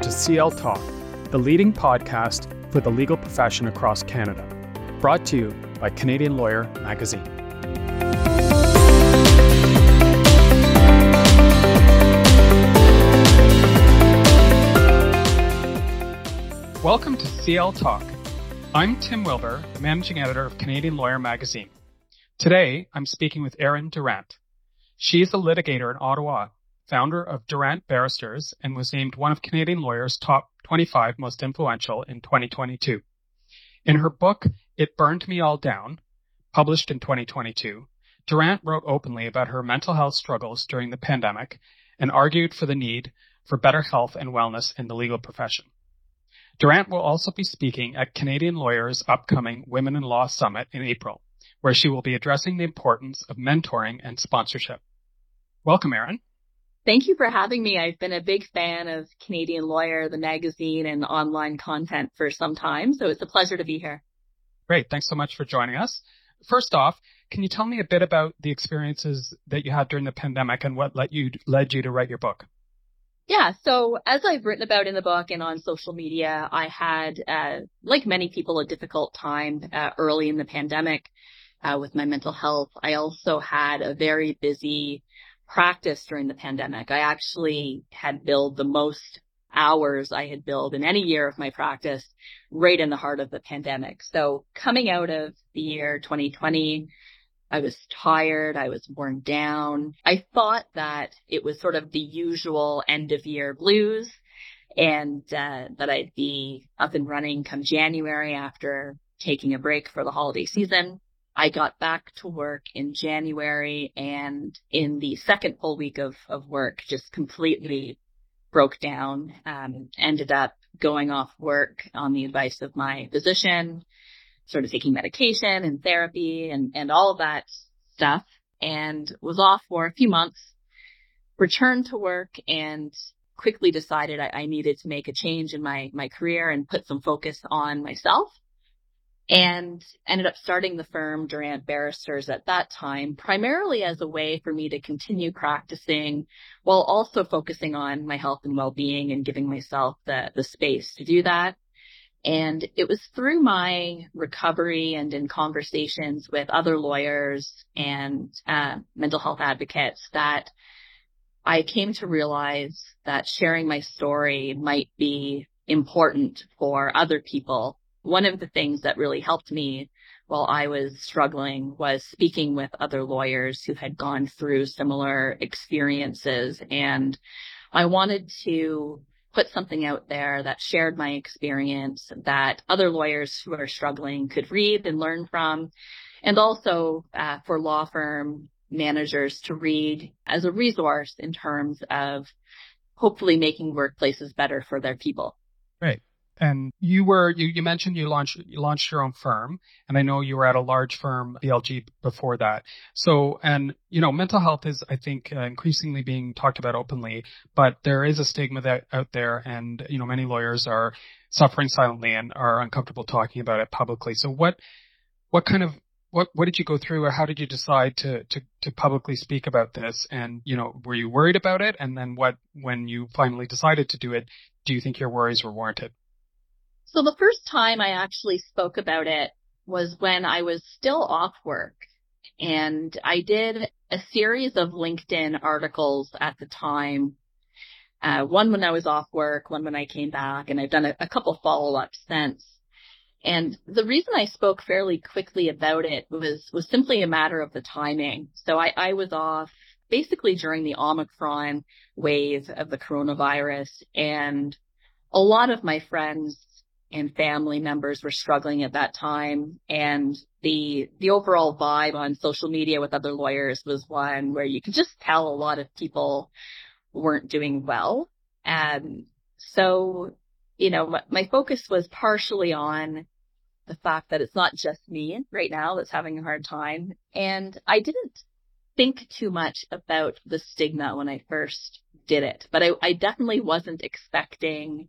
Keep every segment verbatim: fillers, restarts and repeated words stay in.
to C L Talk, the leading podcast for the legal profession across Canada. Brought to you by Canadian Lawyer Magazine. Welcome to C L Talk. I'm Tim Wilbur, Managing Editor of Canadian Lawyer Magazine. Today, I'm speaking with Erin Durant. She is a litigator in Ottawa, founder of Durant Barristers, and was named one of Canadian Lawyers' top twenty-five most influential in twenty twenty-two. In her book, It Burned Me All Down, published in twenty twenty-two, Durant wrote openly about her mental health struggles during the pandemic and argued for the need for better health and wellness in the legal profession. Durant will also be speaking at Canadian Lawyers' upcoming Women in Law Summit in April, where she will be addressing the importance of mentoring and sponsorship. Welcome, Erin. Thank you for having me. I've been a big fan of Canadian Lawyer, the magazine, and online content for some time, so it's a pleasure to be here. Great. Thanks so much for joining us. First off, can you tell me a bit about the experiences that you had during the pandemic and what led you, led you to write your book? Yeah, so as I've written about in the book and on social media, I had, uh, like many people, a difficult time uh, early in the pandemic uh, with my mental health. I also had a very busy practice during the pandemic. I actually had billed the most hours I had billed in any year of my practice right in the heart of the pandemic. So coming out of the year twenty twenty, I was tired. I was worn down. I thought that it was sort of the usual end of year blues and uh, that I'd be up and running come January after taking a break for the holiday season. I got back to work in January, and in the second full week of, of work, just completely broke down, um, ended up going off work on the advice of my physician, sort of taking medication and therapy and, and all of that stuff, and was off for a few months, returned to work, and quickly decided I, I needed to make a change in my, my career and put some focus on myself. And ended up starting the firm Durant Barristers at that time, primarily as a way for me to continue practicing while also focusing on my health and well-being and giving myself the, the space to do that. And it was through my recovery and in conversations with other lawyers and uh, mental health advocates that I came to realize that sharing my story might be important for other people. One of the things that really helped me while I was struggling was speaking with other lawyers who had gone through similar experiences. And I wanted to put something out there that shared my experience, that other lawyers who are struggling could read and learn from, and also uh, for law firm managers to read as a resource in terms of hopefully making workplaces better for their people. Great. And you were, you, you mentioned you launched, you launched your own firm, and I know you were at a large firm, B L G, before that. So, and, you know, mental health is, I think, uh, increasingly being talked about openly, but there is a stigma that out there, and, you know, many lawyers are suffering silently and are uncomfortable talking about it publicly. So what, what kind of, what, what did you go through, or how did you decide to, to, to publicly speak about this? And, you know, were you worried about it? And then what, when you finally decided to do it, do you think your worries were warranted? So the first time I actually spoke about it was when I was still off work, and I did a series of LinkedIn articles at the time, uh, one when I was off work, one when I came back, and I've done a, a couple follow-ups since. And the reason I spoke fairly quickly about it was, was simply a matter of the timing. So I, I was off basically during the Omicron wave of the coronavirus, and a lot of my friends and family members were struggling at that time. And the the overall vibe on social media with other lawyers was one where you could just tell a lot of people weren't doing well. And so, you know, my, my focus was partially on the fact that it's not just me right now that's having a hard time. And I didn't think too much about the stigma when I first did it, but I, I definitely wasn't expecting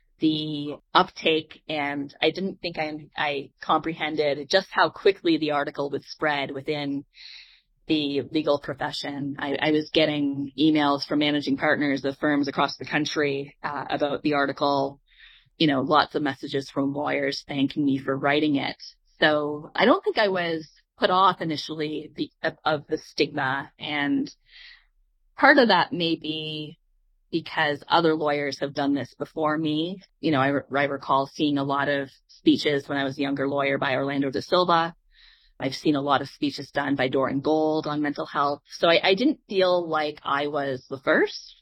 the uptake, and I didn't think I, I comprehended just how quickly the article would spread within the legal profession. I, I was getting emails from managing partners of firms across the country uh, about the article, you know, lots of messages from lawyers thanking me for writing it. So I don't think I was put off initially the, of, of the stigma. And part of that may be because other lawyers have done this before me. You know, I, I recall seeing a lot of speeches when I was a younger lawyer by Orlando da Silva. I've seen a lot of speeches done by Doran Gold on mental health. So I, I didn't feel like I was the first.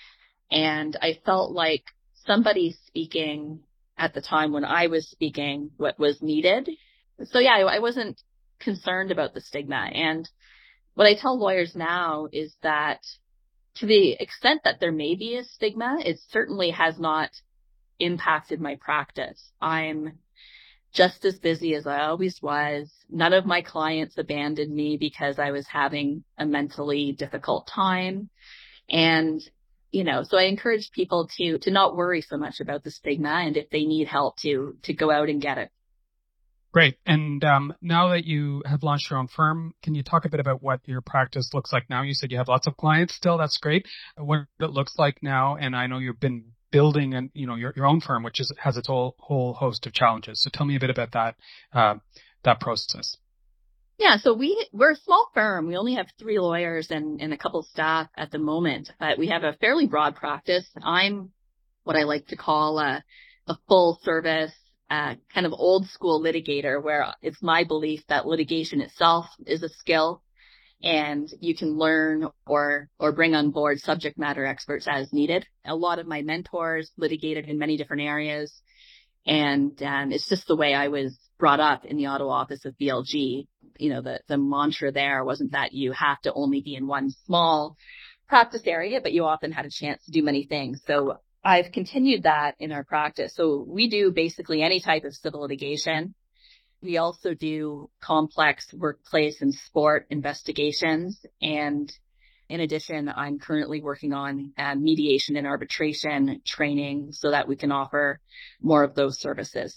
And I felt like somebody speaking at the time when I was speaking what was needed. So yeah, I, I wasn't concerned about the stigma. And what I tell lawyers now is that to the extent that there may be a stigma, it certainly has not impacted my practice. I'm just as busy as I always was. None of my clients abandoned me because I was having a mentally difficult time. And, you know, so I encourage people to, to not worry so much about the stigma. And if they need help to, to go out and get it. Great. And um, now that you have launched your own firm, can you talk a bit about what your practice looks like now? You said you have lots of clients still. That's great. What it looks like now. And I know you've been building and, you know, your, your own firm, which is, has its whole, whole host of challenges. So tell me a bit about that, uh, that process. Yeah. So we, we're a small firm. We only have three lawyers and, and a couple staff at the moment, but we have a fairly broad practice. I'm what I like to call a, a full service, uh, kind of old school litigator, where it's my belief that litigation itself is a skill. And you can learn or or bring on board subject matter experts as needed. A lot of my mentors litigated in many different areas. And um, it's just the way I was brought up in the Ottawa office of B L G. You know, the, the mantra there wasn't that you have to only be in one small practice area, but you often had a chance to do many things. So I've continued that in our practice. So we do basically any type of civil litigation. We also do complex workplace and sport investigations. And in addition, I'm currently working on uh, mediation and arbitration training so that we can offer more of those services.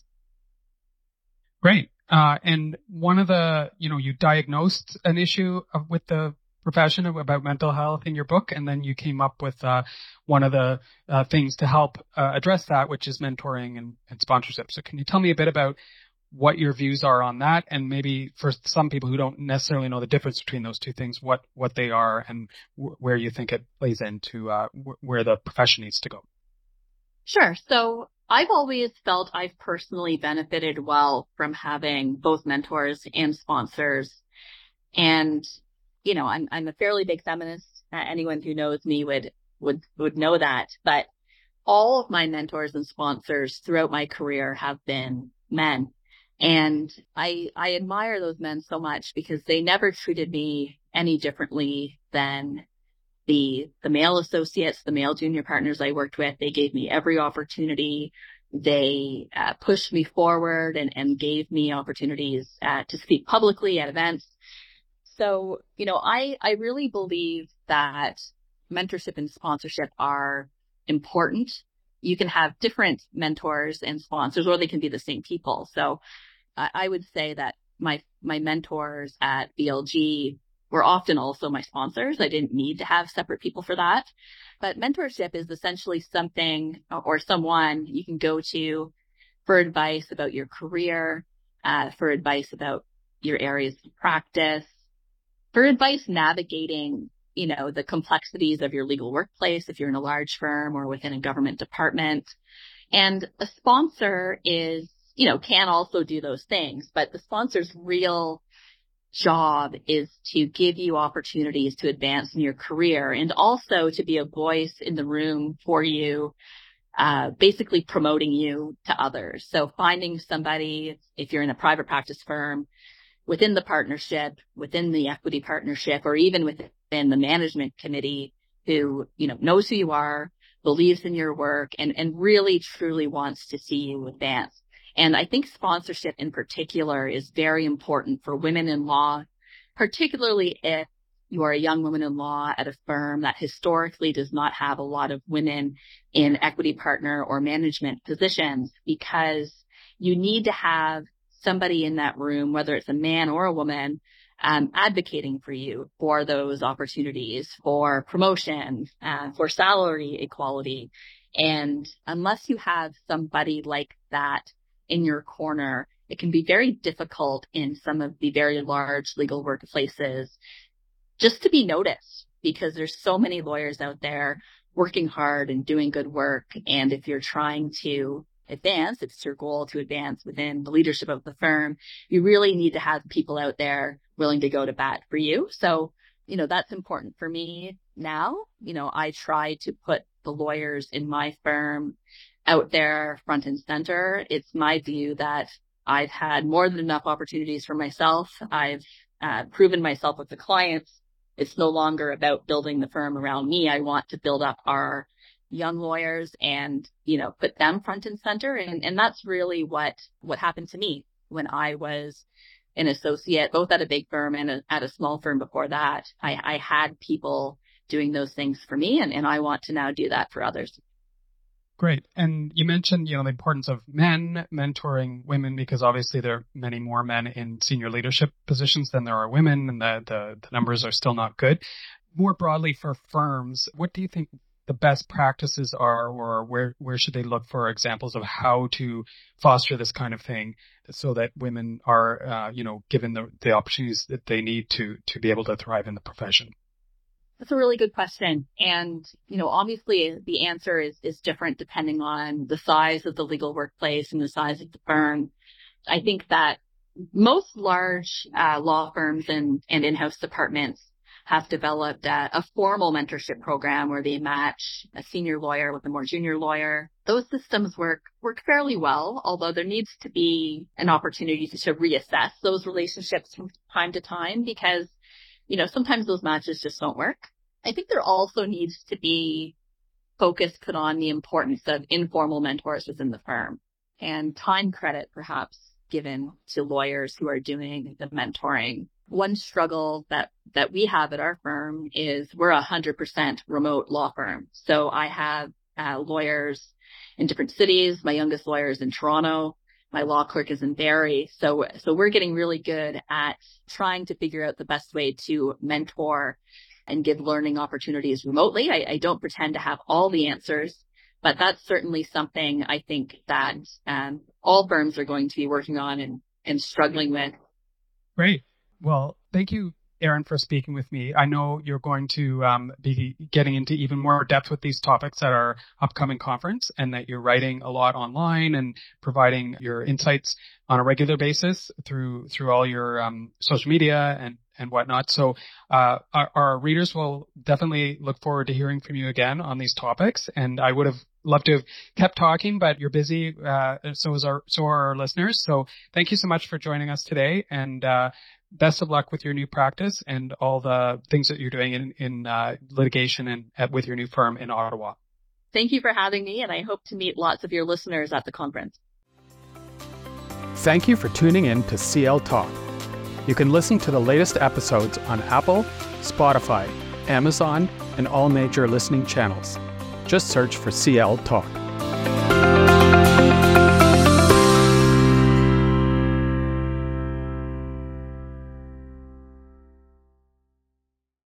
Great. Uh, and one of the, you know, you diagnosed an issue of, with the profession of, about mental health in your book, and then you came up with uh, one of the uh, things to help uh, address that, which is mentoring and, and sponsorship. So can you tell me a bit about what your views are on that, and maybe for some people who don't necessarily know the difference between those two things, what, what they are and w- where you think it plays into uh, w- where the profession needs to go? Sure. So I've always felt I've personally benefited well from having both mentors and sponsors. And, you know, I'm, I'm a fairly big feminist. Uh, anyone who knows me would, would, would know that. But all of my mentors and sponsors throughout my career have been men. And I, I admire those men so much because they never treated me any differently than the, the male associates, the male junior partners I worked with. They gave me every opportunity. They uh, pushed me forward and, and gave me opportunities uh, to speak publicly at events. So, you know, I, I really believe that mentorship and sponsorship are important. You can have different mentors and sponsors, or they can be the same people. So I, I would say that my, my mentors at B L G were often also my sponsors. I didn't need to have separate people for that. But mentorship is essentially something or someone you can go to for advice about your career, uh, for advice about your areas of practice, for advice navigating, you know, the complexities of your legal workplace if you're in a large firm or within a government department. And a sponsor is, you know, can also do those things, but the sponsor's real job is to give you opportunities to advance in your career and also to be a voice in the room for you, uh, basically promoting you to others. So finding somebody, if you're in a private practice firm, within the partnership, within the equity partnership, or even within the management committee who, you know, knows who you are, believes in your work, and, and really truly wants to see you advance. And I think sponsorship in particular is very important for women in law, particularly if you are a young woman in law at a firm that historically does not have a lot of women in equity partner or management positions, because you need to have somebody in that room, whether it's a man or a woman, um, advocating for you for those opportunities, for promotion, uh, for salary equality. And unless you have somebody like that in your corner, it can be very difficult in some of the very large legal workplaces just to be noticed, because there's so many lawyers out there working hard and doing good work. And if you're trying to advance, if it's your goal to advance within the leadership of the firm, you really need to have people out there willing to go to bat for you. So, you know, that's important for me now. You know, I try to put the lawyers in my firm out there front and center. It's my view that I've had more than enough opportunities for myself. I've uh, proven myself with the clients. It's no longer about building the firm around me. I want to build up our young lawyers and, you know, put them front and center. And, and that's really what, what happened to me when I was an associate, both at a big firm and a, at a small firm before that. I, I had people doing those things for me, and, and I want to now do that for others. Great. And you mentioned, you know, the importance of men mentoring women, because obviously there are many more men in senior leadership positions than there are women, and the, the, the numbers are still not good. More broadly for firms, what do you think the best practices are, or where, where should they look for examples of how to foster this kind of thing so that women are, uh, you know, given the, the opportunities that they need to, to be able to thrive in the profession? That's a really good question. And, you know, obviously the answer is, is different depending on the size of the legal workplace and the size of the firm. I think that most large uh, law firms and, and in-house departments have developed a, a formal mentorship program where they match a senior lawyer with a more junior lawyer. Those systems work work fairly well, although there needs to be an opportunity to, to reassess those relationships from time to time, because, you know, sometimes those matches just don't work. I think there also needs to be focus put on the importance of informal mentors within the firm, and time credit perhaps given to lawyers who are doing the mentoring. One struggle that, that we have at our firm is we're a one hundred percent remote law firm. So I have uh, lawyers in different cities. My youngest lawyer is in Toronto. My law clerk is in Barrie. So, so we're getting really good at trying to figure out the best way to mentor and give learning opportunities remotely. I, I don't pretend to have all the answers, but that's certainly something I think that um, all firms are going to be working on and, and struggling with. Great. Well, thank you, Erin, for speaking with me. I know you're going to um, be getting into even more depth with these topics at our upcoming conference, and that you're writing a lot online and providing your insights on a regular basis through through all your um, social media and, and whatnot. So uh, our, our readers will definitely look forward to hearing from you again on these topics. And I would have loved to have kept talking, but you're busy. Uh, so is our so are our listeners. So thank you so much for joining us today, and uh, best of luck with your new practice and all the things that you're doing in, in uh, litigation and at, with your new firm in Ottawa. Thank you for having me, and I hope to meet lots of your listeners at the conference. Thank you for tuning in to C L Talk. You can listen to the latest episodes on Apple, Spotify, Amazon, and all major listening channels. Just search for C L Talk.